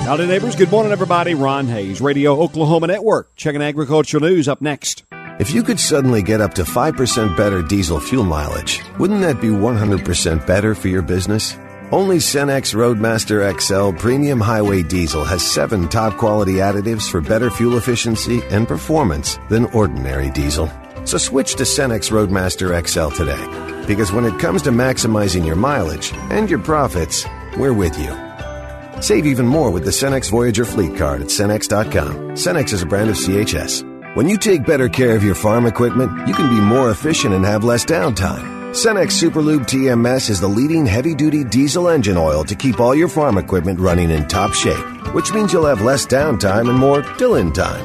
Howdy, neighbors. Good morning, everybody. Ron Hayes, Radio Oklahoma Network. Checking agricultural news up next. If you could suddenly get up to 5% better diesel fuel mileage, wouldn't that be 100% better for your business? Only Cenex Roadmaster XL Premium Highway Diesel has 7 top-quality additives for better fuel efficiency and performance than ordinary diesel. So switch to Cenex Roadmaster XL today, because when it comes to maximizing your mileage and your profits, we're with you. Save even more with the Cenex Voyager Fleet Card at Cenex.com. Cenex is a brand of CHS. When you take better care of your farm equipment, you can be more efficient and have less downtime. Cenex Superlube TMS is the leading heavy-duty diesel engine oil to keep all your farm equipment running in top shape, which means you'll have less downtime and more Dylan time,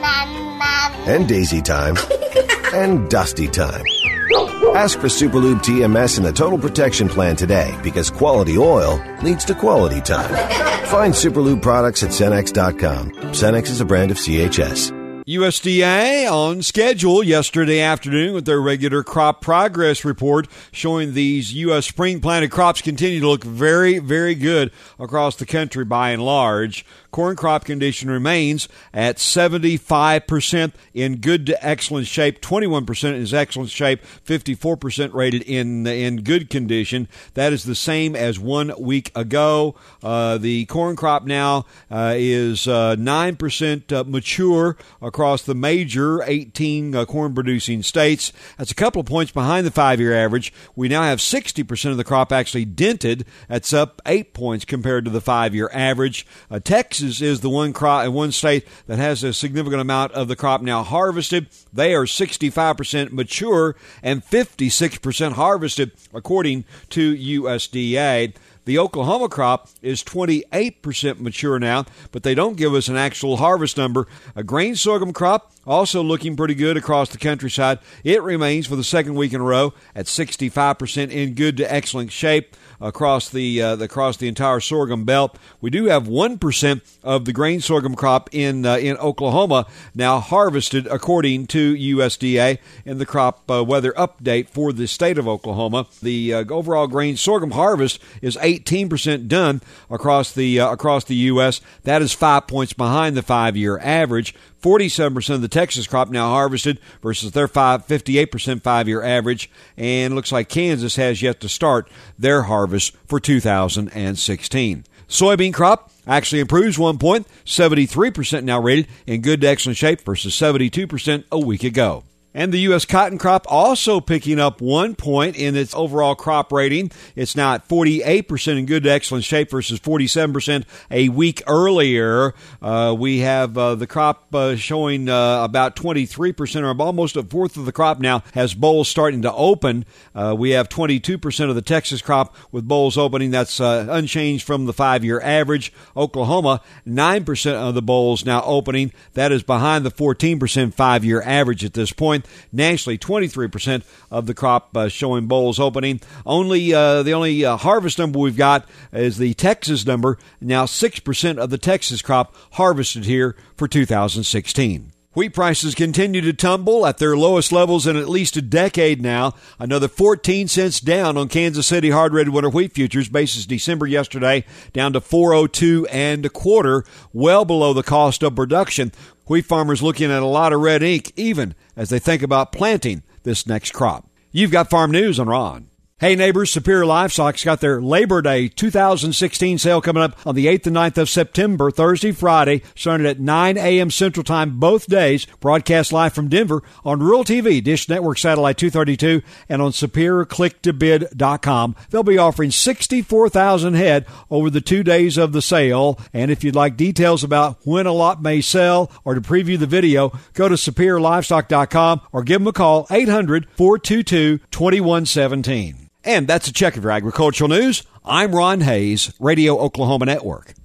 and Daisy time, and Dusty time. Ask for Superlube TMS in the Total Protection Plan today, because quality oil leads to quality time. Find Superlube products at Cenex.com. Cenex is a brand of CHS. USDA on schedule yesterday afternoon with their regular crop progress report showing these U.S. spring planted crops continue to look very, very good across the country by and large. Corn crop condition remains at 75% in good to excellent shape, 21% is excellent shape, 54% rated in good condition. That is the same as 1 week ago. The corn crop now is 9% mature across the major 18 corn-producing states. That's a couple of points behind the 5-year average. We now have 60% of the crop actually dented. That's up 8 points compared to the 5-year average. Texas is the one state that has a significant amount of the crop now harvested. They are 65% mature and 56% harvested, according to USDA. The Oklahoma crop is 28% mature now, but they don't give us an actual harvest number. A grain sorghum crop also looking pretty good across the countryside. It remains for the second week in a row at 65% in good to excellent shape across the entire sorghum belt. We do have 1% of the grain sorghum crop in Oklahoma now harvested, according to USDA in the crop weather update for the state of Oklahoma. The overall grain sorghum harvest is 18% done across the U.S. That is 5 points behind the 5-year average. 47% of the Texas crop now harvested versus their 58% 5-year average. And it looks like Kansas has yet to start their harvest for 2016. Soybean crop actually improves 1 point, 73% now rated in good to excellent shape versus 72% a week ago. And the U.S. cotton crop also picking up 1 point in its overall crop rating. It's now at 48% in good to excellent shape versus 47% a week earlier. We have the crop showing about 23%, or almost a fourth of the crop now has bolls starting to open. We have 22% of the Texas crop with bolls opening. That's unchanged from the 5-year average. Oklahoma, 9% of the bolls now opening. That is behind the 14% 5-year average at this point. Nationally, 23% of the crop showing bolls opening. The only harvest number we've got is the Texas number. Now 6% of the Texas crop harvested here for 2016. Wheat prices continue to tumble at their lowest levels in at least a decade now. Another 14 cents down on Kansas City hard red winter wheat futures. Basis December yesterday down to 402 and a quarter, well below the cost of production. Wheat farmers looking at a lot of red ink, even as they think about planting this next crop. You've got farm news on Ron. Hey neighbors, Superior Livestock's got their Labor Day 2016 sale coming up on the 8th and 9th of September, Thursday, Friday, starting at 9 a.m. Central Time both days. Broadcast live from Denver on Rural TV, Dish Network Satellite 232, and on SuperiorClickToBid.com. They'll be offering 64,000 head over the 2 days of the sale. And if you'd like details about when a lot may sell or to preview the video, go to SuperiorLivestock.com or give them a call, 800-422-2117. And that's a check of your agricultural news. I'm Ron Hayes, Radio Oklahoma Network.